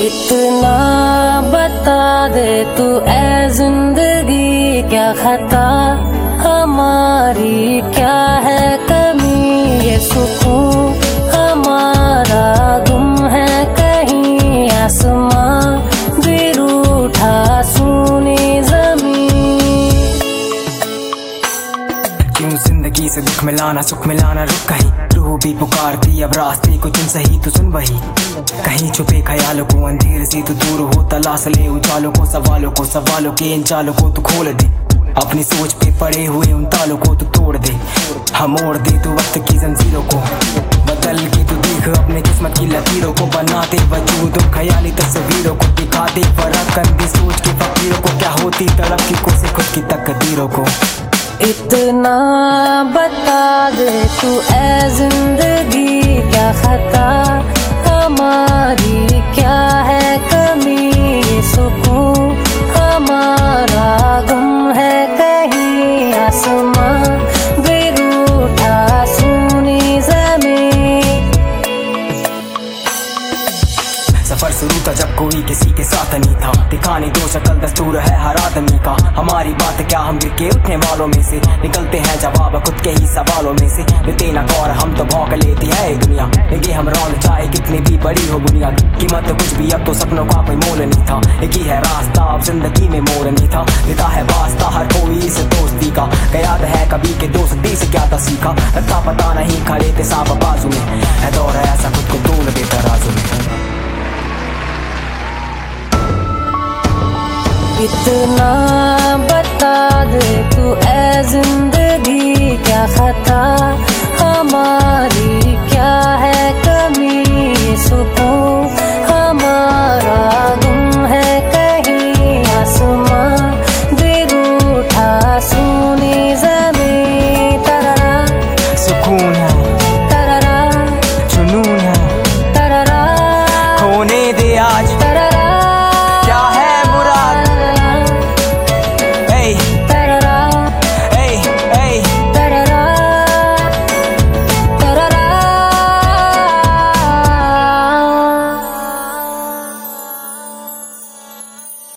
इतना बता दे तू ऐ जिंदगी, क्या खता हमारी, क्या है कमी, ये सुकून हमारा गुम है कहीं, आसमां भी रूठा सुनी जमीन। क्यों जिंदगी से दुख मिलाना सुख मिलाना रुक कहीं, रूह भी पुकारती अब रास्ते को चुन सही तो सुन वही, कहीं छुपे ख्यालों को अंधेरे से तो दूर हो, तलाश ले उजालों को, सवालों के इन चालों को तू खोल दे, अपनी सोच पे पड़े हुए उन तालों को तू तोड़ दे, हम मोड़ दे तू वक्त की जंजीरों को, बदल के तू देख अपने किस्मत की लकीरों को, बनाते वजूद ख्याली तस्वीरों को, दिखाते फर्क कंधे सोच के फकीरों को, क्या होती तड़प की कोशिश खुद की तकदीरों को। इतना बता दे तू ऐ जिंदगी, क्या खता हमारी, क्या है कमी, ये सुकून हमारा गुम है कहीं, आसमां भी रूठा सुनी जमीन। सफर शुरू था जब कोई किसी के साथ नहीं था, दिखाने दो शक्ल दस्तूर है हर आदमी का, हमारी बात क्या हम के उठने वालों में से निकलते हैं जवाब खुद के ही सवालों में से, देते ना गौर हम तो भौंक लेती है दुनिया, लेकिन हम रौन चाहे कितनी भी बड़ी हो बुनियाद, कीमत तो कुछ भी अब तो सपनों का कोई मोल नहीं था, एक ही है रास्ता अब जिंदगी में मोड़ नहीं था, देता है वास्ता हर कोई इस दोस्ती का, याद है कभी के दोस्ती से क्या था सीखा, रखा पता नहीं खड़े थे सांप बाजू में, है दौर ऐसा खुद को तोड़ देता राजू में। इतना बता दे तू ऐ जिंदगी, क्या खता